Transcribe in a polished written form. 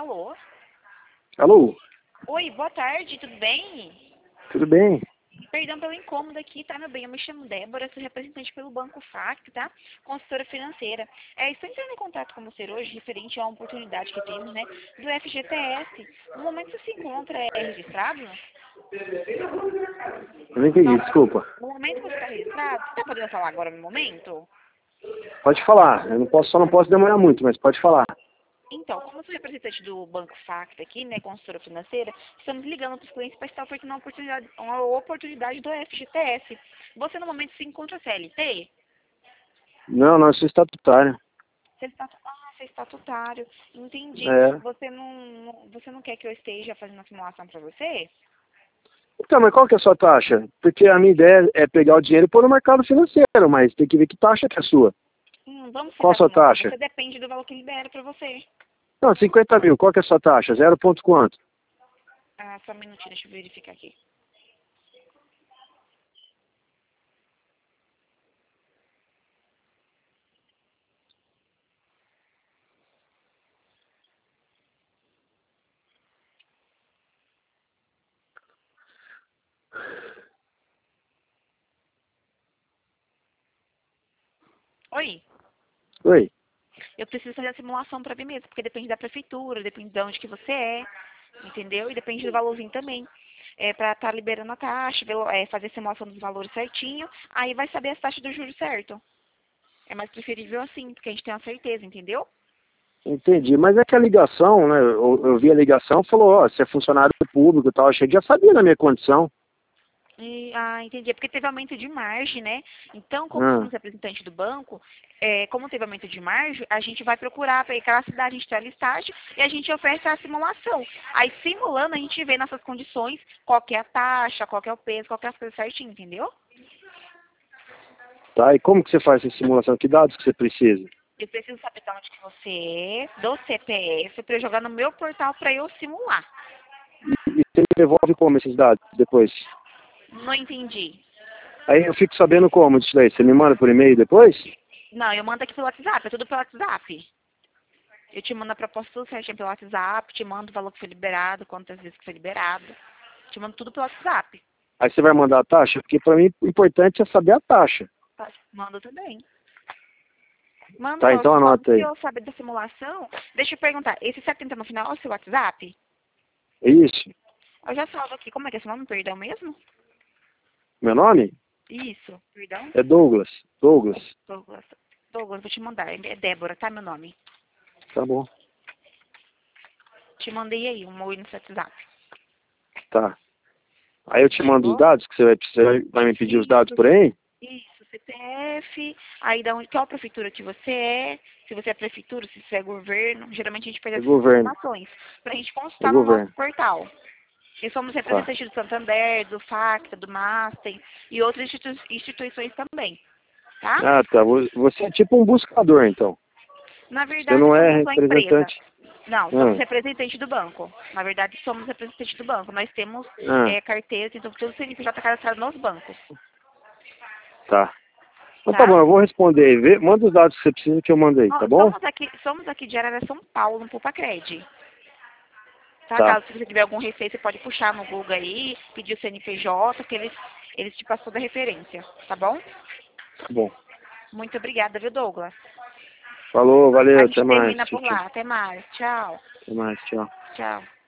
Alô? Alô? Oi, boa tarde, tudo bem? Tudo bem? Perdão pelo incômodo aqui, tá, meu bem? Eu me chamo Débora, sou representante pelo Banco FAC, tá? Consultora financeira. Estou entrando em contato com você hoje, referente a uma oportunidade que temos, né? Do FGTS. No momento você se encontra registrado? Eu não entendi, desculpa. No momento você está registrado? Você tá podendo falar agora no momento? Pode falar. Eu não posso, só não posso demorar muito, mas pode falar. Então, como eu sou representante do Banco Facta aqui, né, consultora financeira, estamos ligando para os clientes para estar oferecendo uma oportunidade do FGTS. Você, no momento, se encontra CLT? Não, não, eu sou estatutário. Você é estatutário. Entendi. É. Você não quer que eu esteja fazendo a simulação para você? Então, mas qual que é a sua taxa? Porque a minha ideia é pegar o dinheiro e pôr no mercado financeiro, mas tem que ver que taxa que é a sua. Vamos Qual a ficar sua simulando. taxa? Você depende do valor que libera para você. Não, 50 mil. Qual que é a sua taxa? Zero ponto quanto? Só um minutinho, deixa eu verificar aqui. Oi? Oi. Eu preciso fazer a simulação para mim mesmo, porque depende da prefeitura, depende de onde que você é, entendeu? E depende do valorzinho também. Para estar liberando a taxa, fazer a simulação dos valores certinho, aí vai saber as taxas do juro certo. É mais preferível assim, porque a gente tem uma certeza, entendeu? Entendi. Mas é que a ligação, né? Eu vi a ligação, falou, ó, você é funcionário público e tal. Achei que já sabia da minha condição. Entendi. É porque teve aumento de margem, né? Então, como Ah, somos representantes do banco, como teve aumento de margem, a gente vai procurar para cada cidade, a gente tem a listagem e a gente oferece a simulação. Aí, simulando, a gente vê nossas condições, qual que é a taxa, qual que é o peso, qual que é as coisas certinho, entendeu? tá. E como que você faz essa simulação? Que dados que você precisa? Eu preciso saber de onde que você é, do CPF, para eu jogar no meu portal para eu simular. E você me devolve como esses dados depois? Não entendi. Aí eu fico sabendo como disso daí. Você me manda por e-mail depois? Não, eu mando aqui pelo WhatsApp, é tudo pelo WhatsApp. Eu te mando a proposta tudo certinho pelo WhatsApp, te mando o valor que foi liberado, quantas vezes que foi liberado. Te mando tudo pelo WhatsApp. Aí você vai mandar a taxa? Porque para mim o importante é saber a taxa. Tá? Mando também. Manda o Tá, valor. então Só anota se aí. eu saber da simulação, deixa eu perguntar. Esse 70 no final é o seu WhatsApp? É isso. Eu já salvo aqui. Como é que é seu nome? Perdão mesmo? Meu nome Isso. Perdão? é Douglas. Douglas. Douglas. Douglas, vou te mandar. É Débora, tá? Meu nome. Tá bom. Te mandei aí um oi no seu WhatsApp. Tá. Aí eu te mando os Chegou? dados, que você vai, vai me pedir os dados Isso. por aí? Isso, CPF, aí da onde, qual prefeitura que você é, se você é prefeitura, se você é governo, geralmente a gente pede É essas governo. informações, para a gente É constar no nosso governo. portal. E somos Tá. representantes do Santander, do FACTA, do Master e outras instituições também, tá? Ah, tá. Você é tipo um buscador, então. Na Você verdade, não é somos uma empresa. representante. Não, somos Ah, representantes do banco. Na verdade, somos representantes do banco. Nós temos ah, carteiras, então tudo CNPJ cadastrado nos bancos, tá. Então tá bom, tá? eu vou responder aí. Manda os dados que você precisa que eu mandei, tá Nós bom? somos aqui de Arara, São Paulo, no Pupacred. Tá? Tá. Caso você tiver algum receio, você pode puxar no Google aí, pedir o CNPJ, que eles te passam da referência, tá bom? Tá bom. Muito obrigada, viu, Douglas? Falou, A valeu, até gente mais. termina Tchau, por tchau. lá. Até mais. Tchau. Até mais, tchau. Tchau.